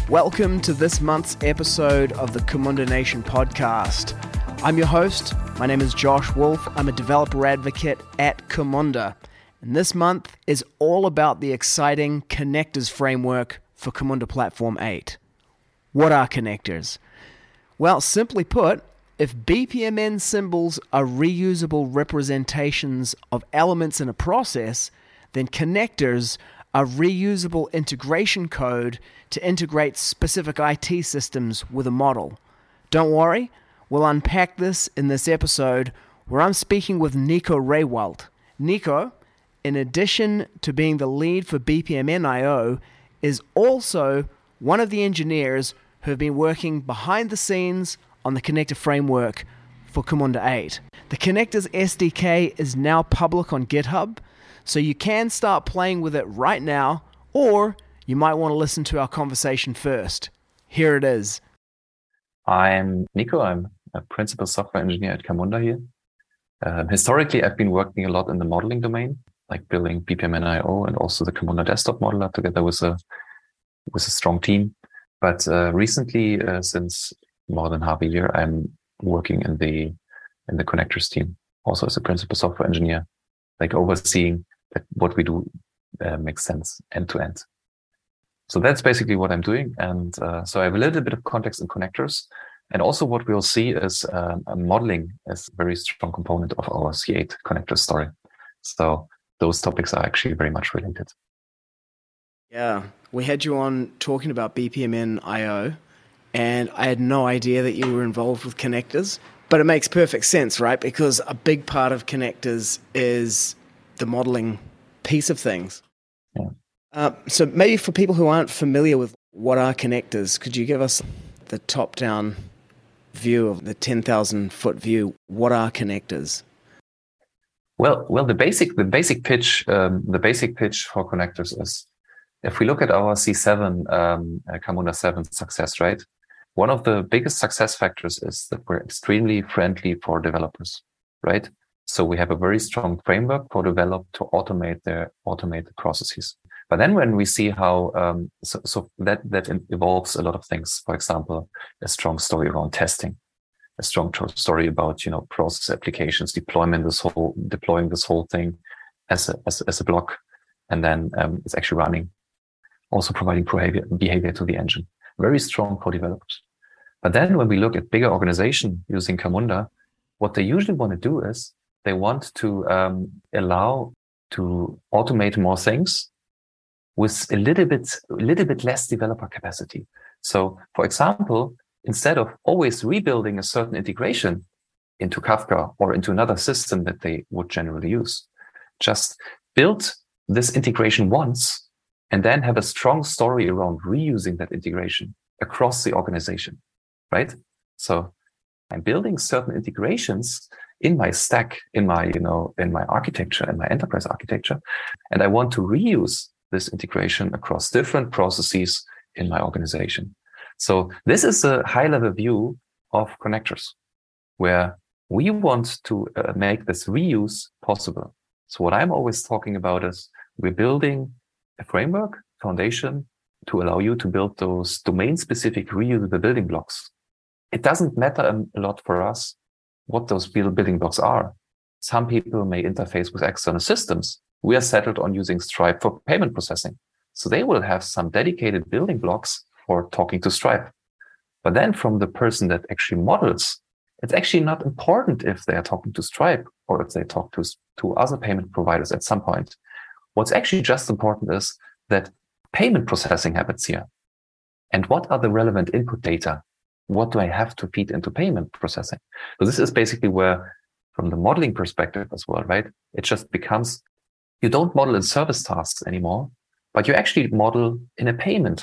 Welcome to this month's episode of the Camunda Nation podcast. I'm your host. My name is Josh Wolf. I'm a developer advocate at Camunda. And this month is all about the exciting connectors framework for Camunda Platform 8. What are connectors? Well, simply put, if BPMN symbols are reusable representations of elements in a process, then connectors are reusable integration code to integrate specific IT systems with a model. Don't worry, we'll unpack this in this episode where I'm speaking with Nico Rehwaldt. Nico, in addition to being the lead for BPMN.io, is also one of the engineers who have been working behind the scenes on the connector framework for Camunda 8. The Connectors SDK is now public on GitHub, so you can start playing with it right now, or you might want to listen to our conversation first. Here it is. I'm Nico. I'm a principal software engineer at Camunda here. Historically, I've been working a lot in the modeling domain, like building BPMN.io and also the Camunda desktop modeler together with a strong team. But recently, since more than half a year, I'm working in the connectors team, also as a principal software engineer, like overseeing that what we do makes sense end to end. So that's basically what I'm doing. And so I have a little bit of context in connectors. And also what we'll see is modeling as a very strong component of our C8 connector story. So those topics are actually very much related. Yeah, we had you on talking about BPMN.io, and I had no idea that you were involved with connectors. But it makes perfect sense, right? Because a big part of connectors is the modeling piece of things. Yeah. So maybe for people who aren't familiar with what are connectors, could you give us the top-down view of the 10,000-foot view? What are connectors? Well, the basic pitch for connectors is, if we look at our C7, Camunda 7 success, right? One of the biggest success factors is that we're extremely friendly for developers, right? So we have a very strong framework for develop to automate the processes. But then when we see how, so that involves a lot of things. For example, a strong story around testing, a strong story about, process applications, deploying this whole thing as a block. And then, it's actually running, also providing behavior to the engine. Very strong for developers. But then when we look at bigger organization using Camunda, what they usually want to do is they want to allow to automate more things with a little bit less developer capacity. So, for example, instead of always rebuilding a certain integration into Kafka or into another system that they would generally use, just build this integration once and then have a strong story around reusing that integration across the organization, right? So I'm building certain integrations in my stack, in my architecture, in my enterprise architecture, and I want to reuse this integration across different processes in my organization. So this is a high-level view of connectors, where we want to make this reuse possible. So what I'm always talking about is we're building a framework, foundation, to allow you to build those domain-specific reusable building blocks. It doesn't matter a lot for us what those building blocks are. Some people may interface with external systems. We are settled on using Stripe for payment processing. So they will have some dedicated building blocks for talking to Stripe. But then from the person that actually models, it's actually not important if they are talking to Stripe or if they talk to other payment providers at some point. What's actually just important is that payment processing happens here. And what are the relevant input data? What do I have to feed into payment processing? So this is basically where, from the modeling perspective as well, right? It just becomes, you don't model in service tasks anymore, but you actually model in a payment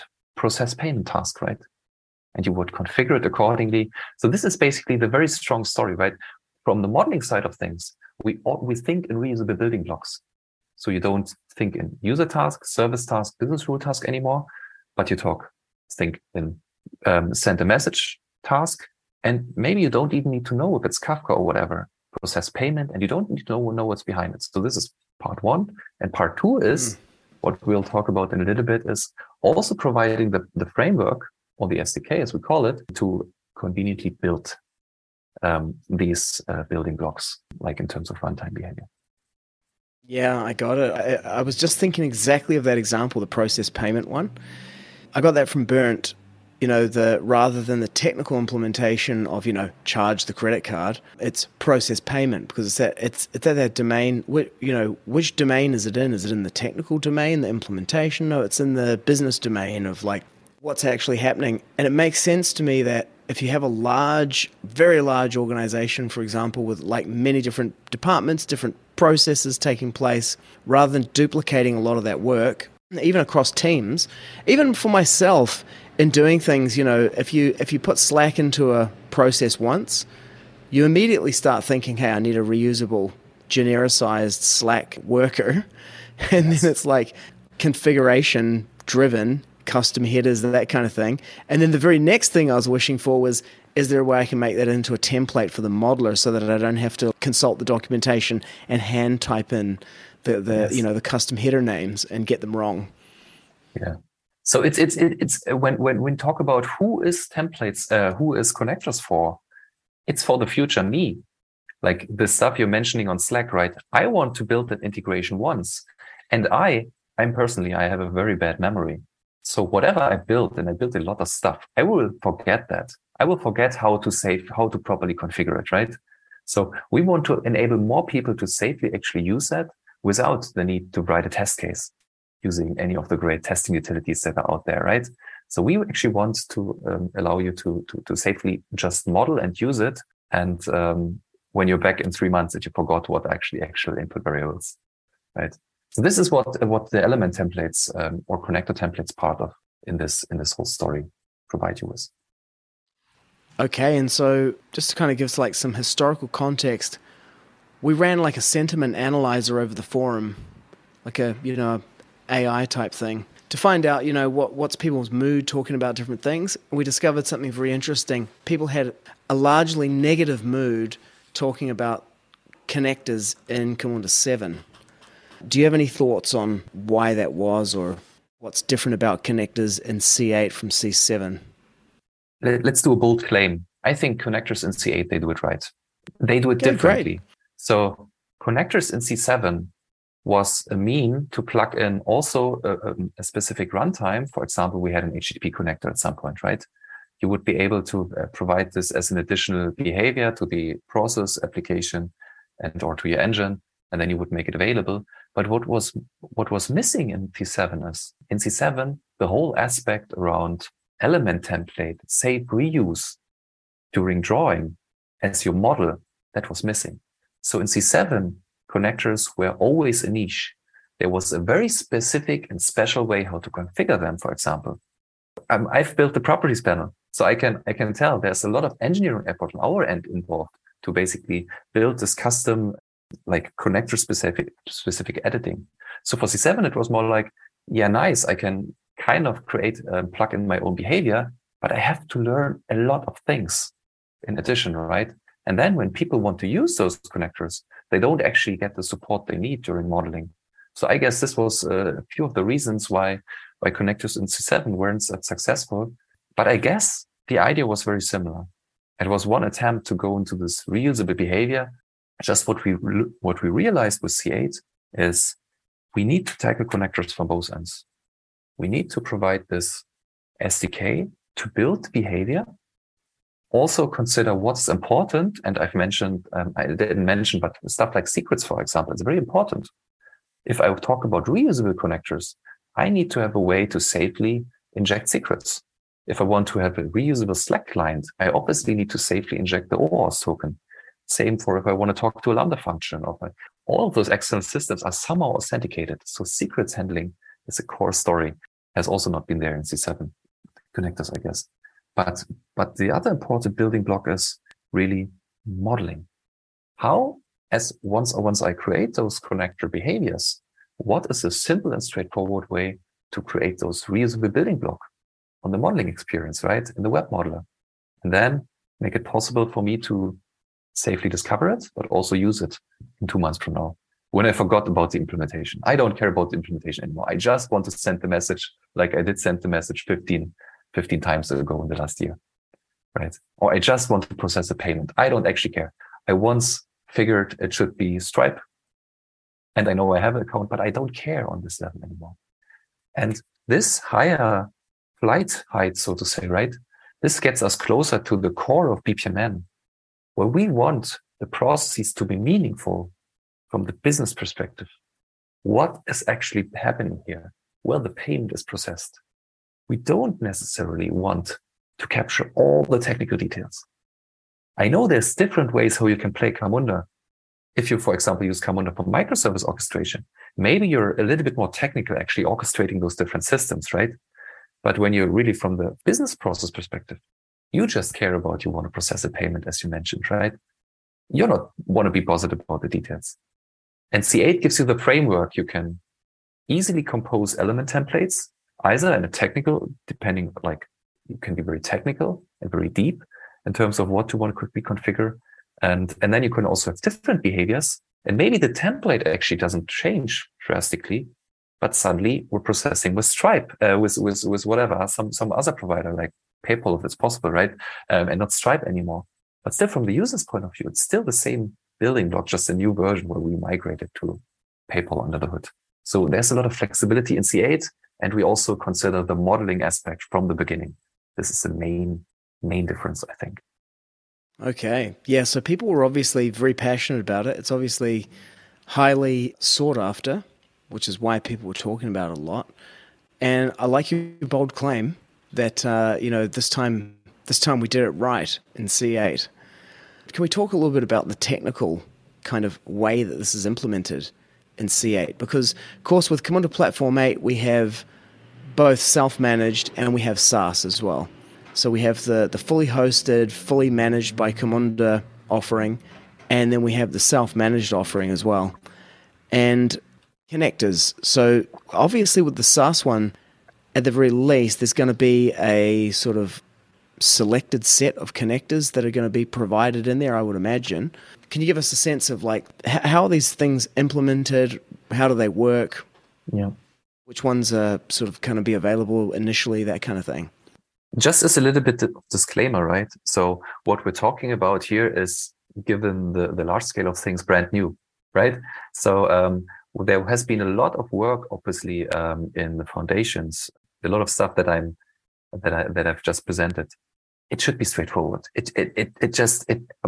task, right? And you would configure it accordingly. So this is basically the very strong story, right? From the modeling side of things, we think in reusable building blocks. So you don't think in user task, service task, business rule task anymore, but you think in send a message task, and maybe you don't even need to know if it's Kafka or whatever, process payment, and you don't need to know what's behind it. So this is part one. And part two is what we'll talk about in a little bit, is also providing the framework or the SDK as we call it, to conveniently build these building blocks, like in terms of runtime behavior. Yeah, I got it. I was just thinking exactly of that example, the process payment one. I got that from Burnt, rather than the technical implementation of, charge the credit card, it's process payment, because it's at that domain. Which domain is it in? Is it in the technical domain, the implementation? No, it's in the business domain of like what's actually happening. And it makes sense to me that if you have a very large organization, for example, with like many different departments, different processes taking place, rather than duplicating a lot of that work, even across teams, even for myself in doing things, if you put Slack into a process once, you immediately start thinking, hey, I need a reusable, genericized Slack worker. And then it's like configuration driven, custom headers, that kind of thing. And then the very next thing I was wishing for was, is there a way I can make that into a template for the modeler so that I don't have to consult the documentation and hand type in the custom header names and get them wrong? Yeah. So it's when we talk about who is templates, who is connectors for, it's for the future me. Like the stuff you're mentioning on Slack, right? I want to build that integration once, and I'm personally, I have a very bad memory. So whatever I built, and I built a lot of stuff, I will forget that. I will forget how to properly configure it, right? So we want to enable more people to safely actually use that without the need to write a test case using any of the great testing utilities that are out there, right? So we actually want to allow you to safely just model and use it. And when you're back in 3 months, that you forgot what actual input variables, right? So this is what the element templates or connector templates part of in this whole story provide you with. Okay, and so just to kind of give like some historical context, we ran like a sentiment analyzer over the forum, like a AI type thing, to find out what's people's mood talking about different things. We discovered something very interesting. People had a largely negative mood talking about connectors in Camunda 7. Do you have any thoughts on why that was, or what's different about connectors in C8 from C7? Let's do a bold claim. I think connectors in C8, they do it right. They do it differently. Great. So connectors in C7 was a mean to plug in also a specific runtime. For example, we had an HTTP connector at some point, right? You would be able to provide this as an additional behavior to the process application or to your engine, and then you would make it available. But what was missing in C7 is, in C7, the whole aspect around element template, safe reuse during drawing as your model, that was missing. So in C7, connectors were always a niche. There was a very specific and special way how to configure them, for example. I've built the properties panel, so I can tell there's a lot of engineering effort on our end involved to basically build this custom, like connector specific editing. So for C7, it was more like, yeah, nice, I can kind of create plug in my own behavior, but I have to learn a lot of things in addition, right? And then when people want to use those connectors, they don't actually get the support they need during modeling. So I guess this was a few of the reasons why connectors in C7 weren't that successful. But I guess the idea was very similar. It was one attempt to go into this reusable behavior. Just what we realized with C8 is we need to tackle connectors from both ends. We need to provide this SDK to build behavior. Also consider what's important. And I've mentioned, I didn't mention, but stuff like secrets, for example, is very important. If I talk about reusable connectors, I need to have a way to safely inject secrets. If I want to have a reusable Slack client, I obviously need to safely inject the OAuth token. Same for if I want to talk to a Lambda function. All of those external systems are somehow authenticated. So secrets handling is a core story. Has also not been there in C7 connectors, I guess. But the other important building block is really modeling. How, once I create those connector behaviors, what is a simple and straightforward way to create those reusable building block on the modeling experience, right? In the web modeler. And then make it possible for me to safely discover it, but also use it in 2 months from now, when I forgot about the implementation. I don't care about the implementation anymore. I just want to send the message like I did send the message 15 15 times ago in the last year, right? Or I just want to process a payment. I don't actually care. I once figured it should be Stripe, and I know I have an account, but I don't care on this level anymore. And this higher flight height, so to say, right? This gets us closer to the core of BPMN, where we want the processes to be meaningful from the business perspective. What is actually happening here? Well, the payment is processed. We don't necessarily want to capture all the technical details. I know there's different ways how you can play Camunda. If you, for example, use Camunda for microservice orchestration, maybe you're a little bit more technical actually orchestrating those different systems, right? But when you're really from the business process perspective, you just care about you want to process a payment, as you mentioned, right? You not want to be bothered about the details. And C8 gives you the framework. You can easily compose element templates, either in a technical, depending, like you can be very technical and very deep in terms of what you want to quickly configure. And then you can also have different behaviors. And maybe the template actually doesn't change drastically, but suddenly we're processing with Stripe, with whatever, some other provider like PayPal, if it's possible, right? And not Stripe anymore. But still, from the user's point of view, it's still the same building block, just a new version where we migrated to PayPal under the hood. So there's a lot of flexibility in C8, and we also consider the modeling aspect from the beginning. This is the main difference, I think. Okay. Yeah, so people were obviously very passionate about it. It's obviously highly sought after, which is why people were talking about it a lot. And I like your bold claim that, this time we did it right in C8. Can we talk a little bit about the technical kind of way that this is implemented in C8? Because, of course, with Camunda Platform 8, we have both self-managed and we have SaaS as well. So we have the fully hosted, fully managed by Camunda offering, and then we have the self-managed offering as well. And connectors. So obviously with the SaaS one, at the very least, there's going to be a sort of selected set of connectors that are going to be provided in there, I would imagine. Can you give us a sense of like how are these things implemented? How do they work? Yeah. Which ones are sort of kind of be available initially, that kind of thing? Just as a little bit of disclaimer, right? So what we're talking about here is, given the large scale of things, brand new, right? So there has been a lot of work, obviously, in the foundations, a lot of stuff that I've just presented. It should be straightforward. It's just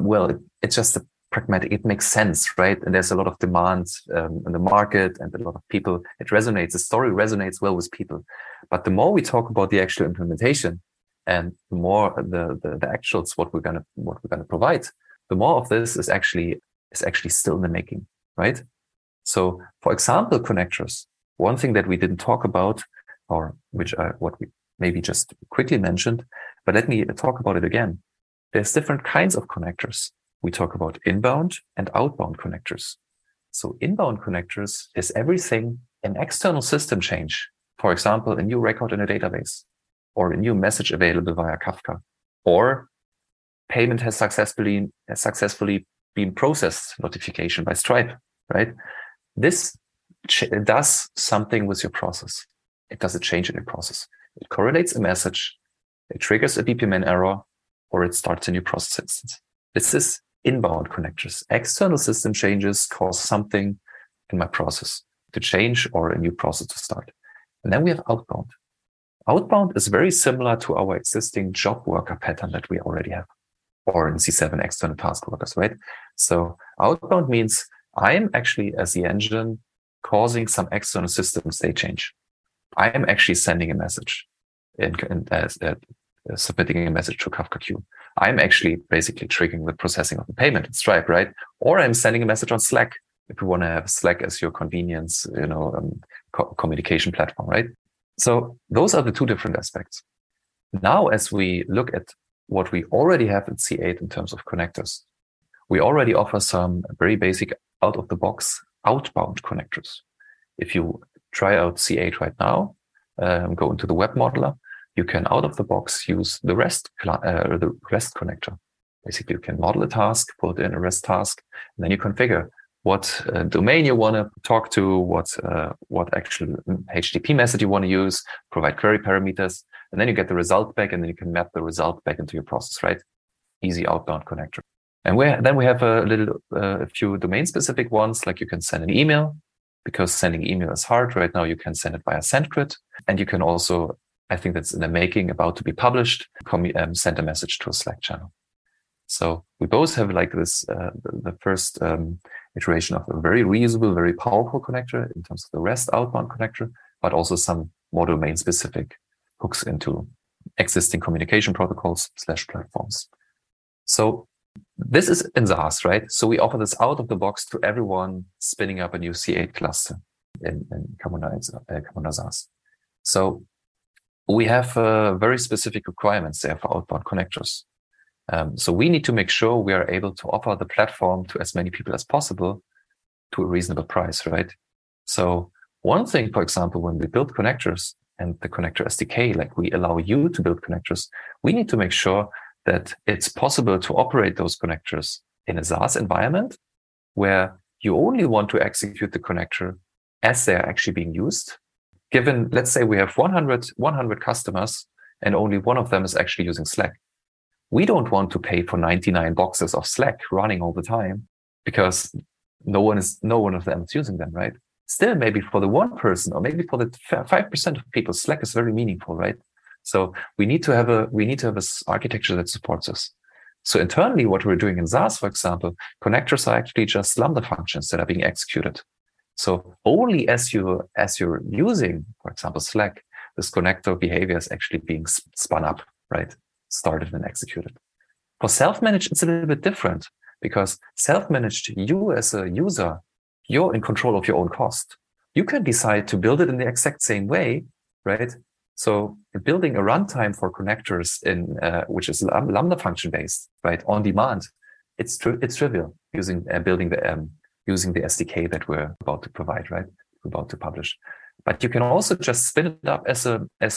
a pragmatic. It makes sense, right? And there's a lot of demand in the market, and a lot of people. It resonates. The story resonates well with people. But the more we talk about the actual implementation, and the more the actuals, what we're gonna provide, the more of this is actually still in the making, right? So, for example, connectors. One thing that we didn't talk about, or what we maybe just quickly mentioned, but let me talk about it again. There's different kinds of connectors. We talk about inbound and outbound connectors. So inbound connectors is everything an external system change. For example, a new record in a database, or a new message available via Kafka, or payment has successfully been processed notification by Stripe, right? This does something with your process. It does a change in your process. It correlates a message, it triggers a BPMN error, or it starts a new process instance. This is inbound connectors. External system changes cause something in my process to change or a new process to start. And then we have outbound. Outbound is very similar to our existing job worker pattern that we already have, or in C7 external task workers, right? So outbound means I'm actually, as the engine, causing some external system state change. I am actually sending a message submitting a message to Kafka Queue. I'm actually basically triggering the processing of the payment in Stripe, right? Or I'm sending a message on Slack if you want to have Slack as your convenience, communication platform, right? So those are the two different aspects. Now, as we look at what we already have in C8 in terms of connectors, we already offer some very basic out-of-the-box outbound connectors. If you try out C8 right now, go into the web modeler, you can out of the box use the REST connector. Basically, you can model a task, put in a REST task, and then you configure what domain you want to talk to, what actual HTTP method you want to use, provide query parameters, And then you get the result back, and then you can map the result back into your process, right? Easy outbound connector. And then we have a few domain-specific ones, like you can send an email, because sending email is hard. Right now, you can send it via SendGrid. And you can also, I think that's in the making, about to be published, send a message to a Slack channel. So we both have like this, the first iteration of a very reusable, very powerful connector in terms of the REST outbound connector, but also some more domain-specific hooks into existing communication protocols / platforms. So this is in SaaS, right? So we offer this out of the box to everyone spinning up a new C8 cluster in Camunda SaaS. So we have very specific requirements there for outbound connectors. So we need to make sure we are able to offer the platform to as many people as possible to a reasonable price, right? So one thing, for example, when we build connectors and the connector SDK, like we allow you to build connectors, we need to make sure that it's possible to operate those connectors in a SaaS environment where you only want to execute the connector as they're actually being used. Given, let's say we have 100 customers and only one of them is actually using Slack. We don't want to pay for 99 boxes of Slack running all the time because no one of them is using them, right? Still, maybe for the one person or maybe for the 5% of people, Slack is very meaningful, right? So we need to have a architecture that supports us. So internally, what we're doing in SaaS, for example, connectors are actually just Lambda functions that are being executed. So only as you're using, for example, Slack, this connector behavior is actually being spun up, right? Started and executed. For self-managed, it's a little bit different because self-managed, you as a user, you're in control of your own cost. You can decide to build it in the exact same way, right? So building a runtime for connectors which is Lambda function based, right, on demand, it's trivial using the SDK that we're about to provide, right? We're about to publish. But you can also just spin it up as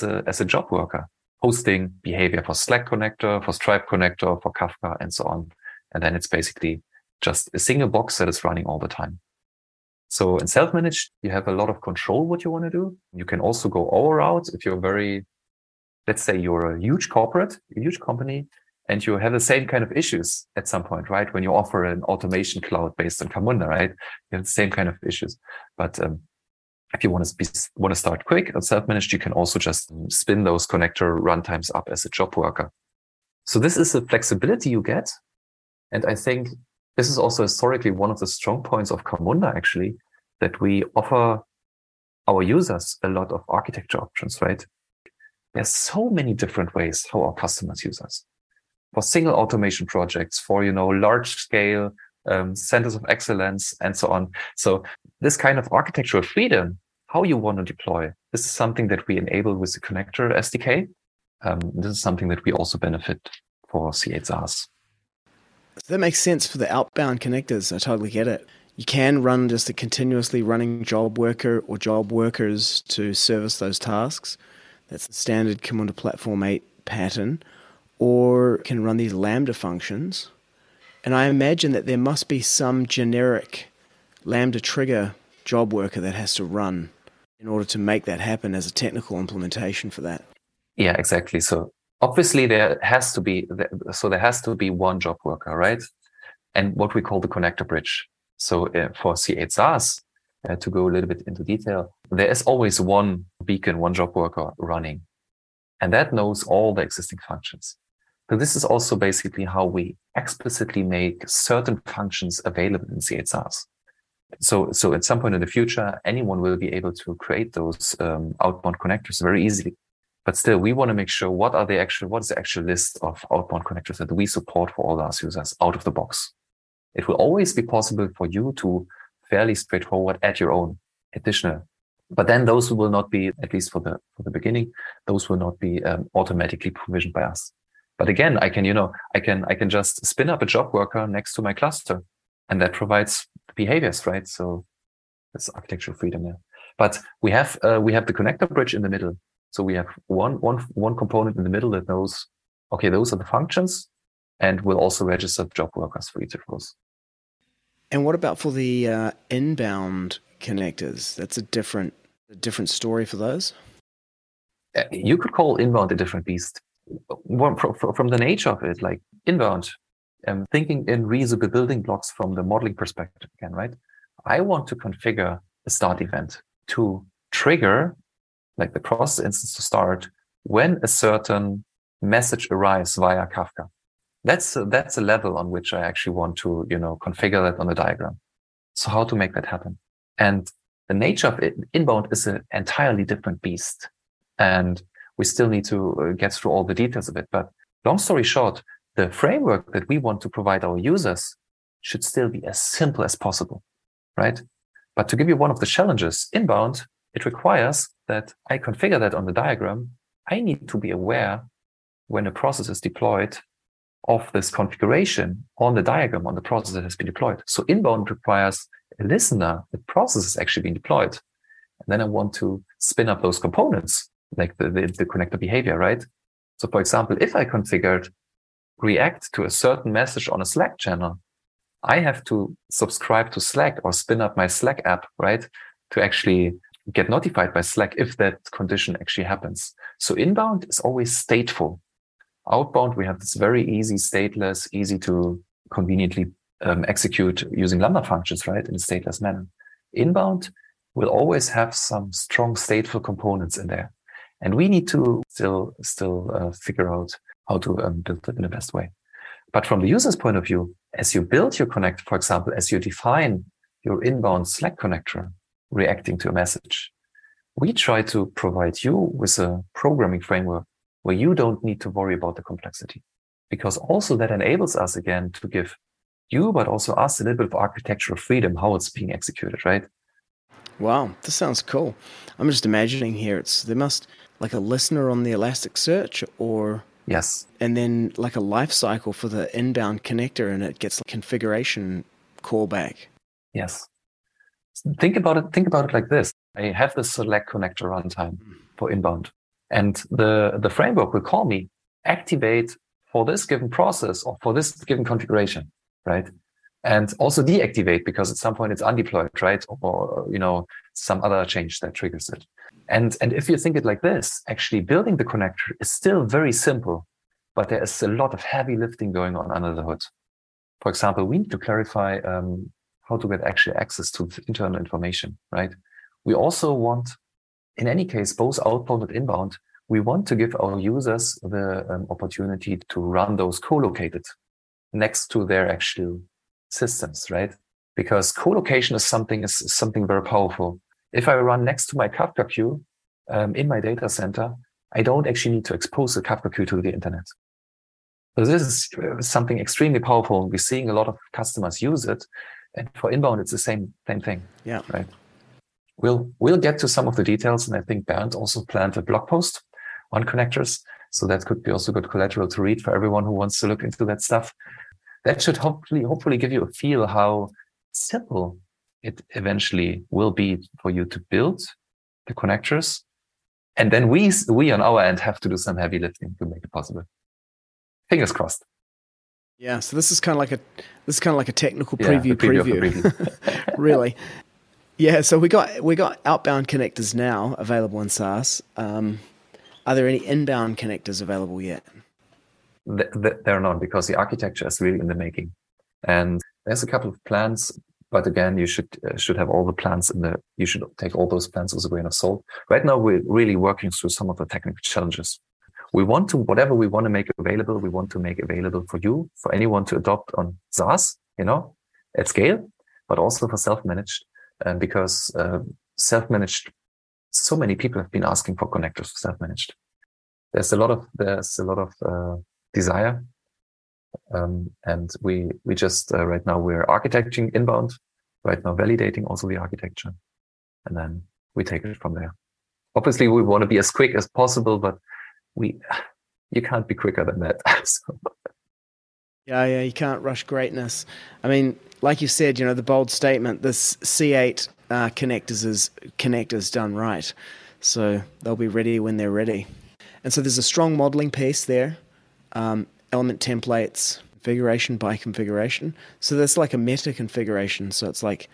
a job worker, hosting behavior for Slack connector, for Stripe connector, for Kafka, and so on. And then it's basically just a single box that is running all the time. So in self-managed, you have a lot of control what you want to do. You can also go our route if you're let's say you're a huge corporate, a huge company, and you have the same kind of issues at some point, right? When you offer an automation cloud based on Camunda, right? You have the same kind of issues. But if you want to start quick on self-managed, you can also just spin those connector runtimes up as a job worker. So this is the flexibility you get. And I think this is also historically one of the strong points of Camunda, actually, that we offer our users a lot of architecture options, right? There's so many different ways how our customers use us. For single automation projects, for, large scale centers of excellence and so on. So this kind of architectural freedom, how you want to deploy, this is something that we enable with the connector SDK. This is something that we also benefit for C8 SaaS. So that makes sense for the outbound connectors. I totally get it. You can run just a continuously running job worker or job workers to service those tasks. That's the standard Camunda Platform 8 pattern. Or can run these Lambda functions. And I imagine that there must be some generic Lambda trigger job worker that has to run in order to make that happen as a technical implementation for that. Yeah, exactly. So obviously there has to be one job worker, right? And what we call the connector bridge. So for C8 SaaS, to go a little bit into detail, there is always one beacon, one job worker running, and that knows all the existing functions. So this is also basically how we explicitly make certain functions available in C8 SaaS. So at some point in the future, anyone will be able to create those outbound connectors very easily. But still, we want to make sure what is the actual list of outbound connectors that we support for all our users out of the box. It will always be possible for you to fairly straightforward add your own additional. But then those will not be, at least for the beginning, those will not be automatically provisioned by us. But again, I can just spin up a job worker next to my cluster, and that provides behaviors, right? So that's architectural freedom there. But we have the connector bridge in the middle. So we have one component in the middle that knows, okay, those are the functions, and will also register job workers for each of those. And what about for the inbound connectors? That's a different story for those. You could call inbound a different beast. From the nature of it, like inbound, thinking in reusable building blocks from the modeling perspective again, right? I want to configure a start event to trigger, like the process instance to start when a certain message arrives via Kafka. That's a level on which I actually want to, configure that on the diagram. So how to make that happen? And the nature of it, inbound is an entirely different beast. And we still need to get through all the details of it. But long story short, the framework that we want to provide our users should still be as simple as possible, right? But to give you one of the challenges, inbound, it requires that I configure that on the diagram. I need to be aware when a process is deployed of this configuration on the diagram on the process that has been deployed. So inbound requires a listener, the process is actually being deployed. And then I want to spin up those components, like the connector behavior, right? So for example, if I configured react to a certain message on a Slack channel, I have to subscribe to Slack or spin up my Slack app, right? To actually get notified by Slack if that condition actually happens. So inbound is always stateful. Outbound, we have this very easy, stateless, easy to conveniently execute using Lambda functions, right? In a stateless manner. Inbound will always have some strong stateful components in there. And we need to still figure out how to build it in the best way. But from the user's point of view, as you build your connector, for example, as you define your inbound Slack connector reacting to a message, we try to provide you with a programming framework where you don't need to worry about the complexity. Because also that enables us again to give you, but also us a little bit of architectural freedom, how it's being executed, right? Wow, this sounds cool. I'm just imagining here, there must like a listener on the Elasticsearch or... Yes. And then like a life cycle for the inbound connector and it gets configuration callback. Yes. Think about it like this. I have the select connector runtime for inbound. And the framework will call me activate for this given process or for this given configuration, right? And also deactivate because at some point it's undeployed, right? Or, some other change that triggers it. And if you think it like this, actually building the connector is still very simple, but there is a lot of heavy lifting going on under the hood. For example, we need to clarify how to get actually access to internal information, right? We also want, in any case, both outbound and inbound, we want to give our users the opportunity to run those co-located next to their actual systems, right? Because co-location is something very powerful. If I run next to my Kafka queue in my data center, I don't actually need to expose the Kafka queue to the internet. So this is something extremely powerful. We're seeing a lot of customers use it. And for inbound, it's the same thing. Yeah. Right. We'll get to some of the details. And I think Bernd also planned a blog post on connectors. So that could be also good collateral to read for everyone who wants to look into that stuff. That should hopefully give you a feel how simple it eventually will be for you to build the connectors. And then we on our end have to do some heavy lifting to make it possible. Fingers crossed. Yeah, so this is kind of like a technical preview. Preview. Really. Yeah, so we got outbound connectors now available in SaaS. Are there any inbound connectors available yet? There are not, because the architecture is really in the making. And there's a couple of plans. But again, you should have all the plans you should take all those plans with a grain of salt. Right now, we're really working through some of the technical challenges. Whatever we want to make available, we want to make available for you, for anyone to adopt on SaaS, at scale, but also for self-managed. Because self-managed, so many people have been asking for connectors for self-managed. There's a lot of desire. And we just right now we're architecting inbound, right now validating also the architecture, and then we take it from there. Obviously, we want to be as quick as possible, but you can't be quicker than that. So. Yeah, you can't rush greatness. I mean, like you said, the bold statement, this C8 connectors is connectors done right, so they'll be ready when they're ready. And so there's a strong modeling piece there. Element templates, configuration by configuration. So there's like a meta configuration. So it's like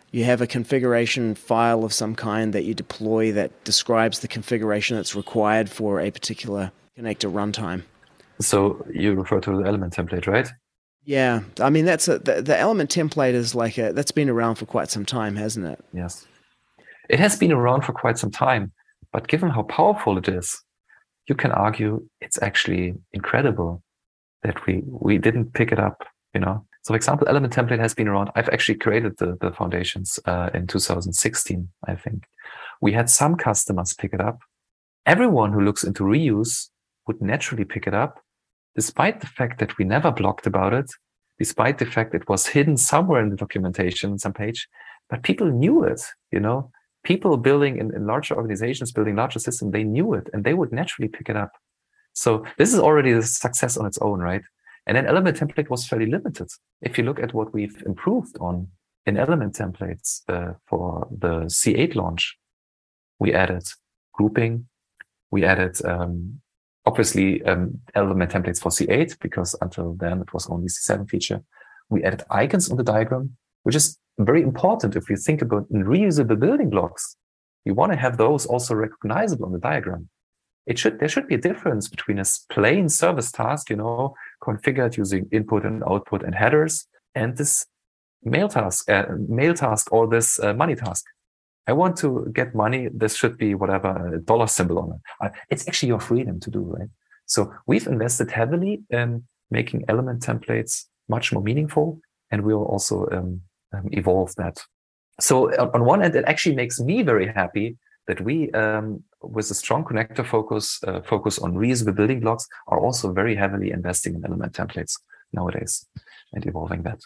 You have a configuration file of some kind that you deploy that describes the configuration that's required for a particular connector runtime. So you refer to the element template, right? Yeah, I mean the element template is that's been around for quite some time, hasn't it? Yes, it has been around for quite some time, but given how powerful it is, you can argue it's actually incredible that we didn't pick it up. So, for example, element template has been around. I've actually created the foundations in 2016. I think we had some customers pick it up. Everyone who looks into reuse would naturally pick it up, despite the fact that we never blogged about it, despite the fact it was hidden somewhere in the documentation, some page, but people knew it, people building in larger organizations, building larger systems, they knew it and they would naturally pick it up. So this is already a success on its own, right? And then element template was fairly limited. If you look at what we've improved on in element templates for the C8 launch, we added grouping, we added obviously element templates for C8, because until then it was only C7 feature. We added icons on the diagram, which is very important if you think about reusable building blocks. You want to have those also recognizable on the diagram. There should be a difference between a plain service task, configured using input and output and headers, and this mail task or this money task. I want to get money. This should be whatever a dollar symbol on it. It's actually your freedom to do, right? So we've invested heavily in making element templates much more meaningful, and we'll also evolve that. So on one end, it actually makes me very happy that we, with a strong connector focus on reusable building blocks, are also very heavily investing in element templates nowadays and evolving that.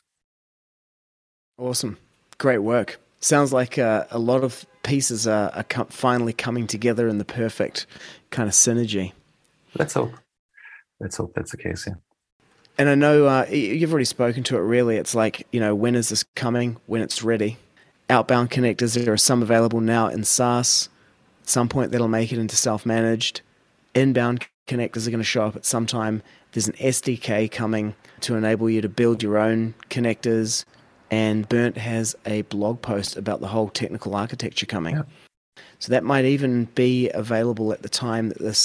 Awesome. Great work. Sounds like a lot of pieces are finally coming together in the perfect kind of synergy. Let's hope that's the case, yeah. And I know you've already spoken to it, really. It's like, when is this coming? When it's ready. Outbound connectors, there are some available now in SaaS. At some point, that'll make it into self-managed. Inbound connectors are going to show up at some time. There's an SDK coming to enable you to build your own connectors. And Bernd has a blog post about the whole technical architecture coming. Yeah. So that might even be available at the time that this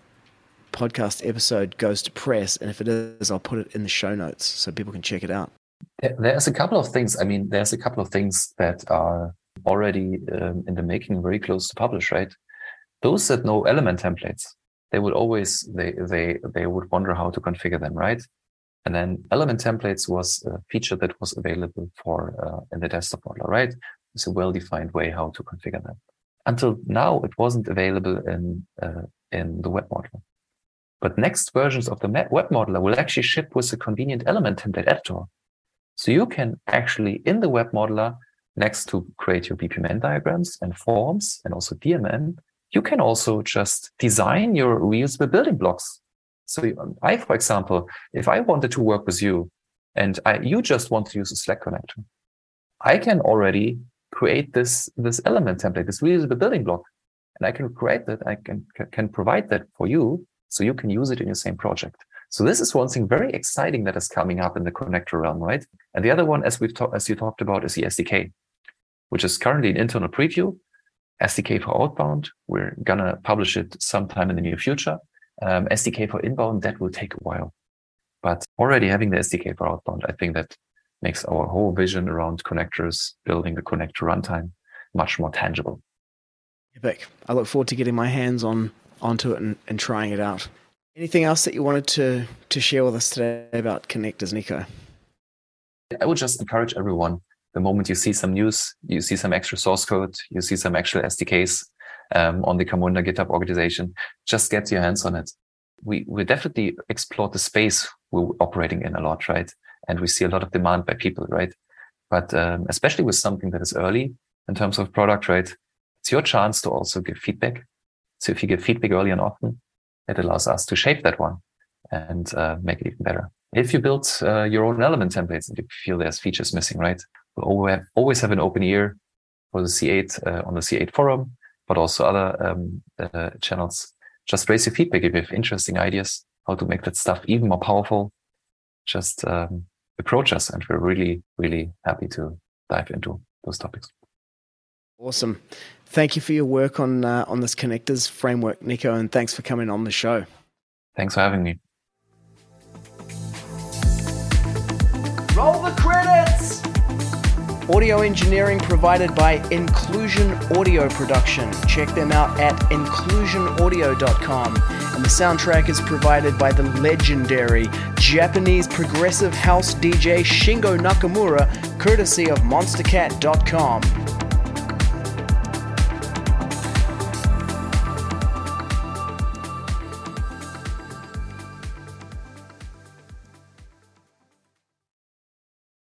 podcast episode goes to press. And if it is, I'll put it in the show notes so people can check it out. There's a couple of things. There's a couple of things that are already in the making, very close to publish, right? Those that know element templates, they would always, they would wonder how to configure them, right? And then element templates was a feature that was available for in the desktop modeler, right? It's a well-defined way how to configure them. Until now, it wasn't available in the web modeler. But next versions of the web modeler will actually ship with a convenient element template editor. So you can actually, in the web modeler, next to create your BPMN diagrams and forms and also DMN, you can also just design your reusable building blocks. So I, for example, if I wanted to work with you and you just want to use a Slack connector, I can already create this element template, this reusable building block, and I can create that. I can provide that for you so you can use it in your same project. So this is one thing very exciting that is coming up in the connector realm, right? And the other one, as you talked about, is the SDK, which is currently an internal preview. SDK for outbound, we're gonna publish it sometime in the near future. SDK for inbound, that will take a while. But already having the SDK for outbound, I think that makes our whole vision around connectors, building the connector runtime, much more tangible. Epic. I look forward to getting my hands onto it and trying it out. Anything else that you wanted to share with us today about connectors, Nico? I would just encourage everyone, the moment you see some news, you see some extra source code, you see some actual SDKs on the Camunda GitHub organization, just get your hands on it. We definitely explored the space we're operating in a lot, right? And we see a lot of demand by people, right? But especially with something that is early in terms of product, right? It's your chance to also give feedback. So if you give feedback early and often, it allows us to shape that one and make it even better. If you build your own element templates and you feel there's features missing, right? We'll always have an open ear for the C8 on the C8 forum, but also other channels. Just raise your feedback if you have interesting ideas, how to make that stuff even more powerful. Just approach us, and we're really, really happy to dive into those topics. Awesome. Thank you for your work on this connectors framework, Nico, and thanks for coming on the show. Thanks for having me. Roll the credits! Audio engineering provided by Inclusion Audio Production. Check them out at inclusionaudio.com. And the soundtrack is provided by the legendary Japanese progressive house DJ Shingo Nakamura, courtesy of monstercat.com.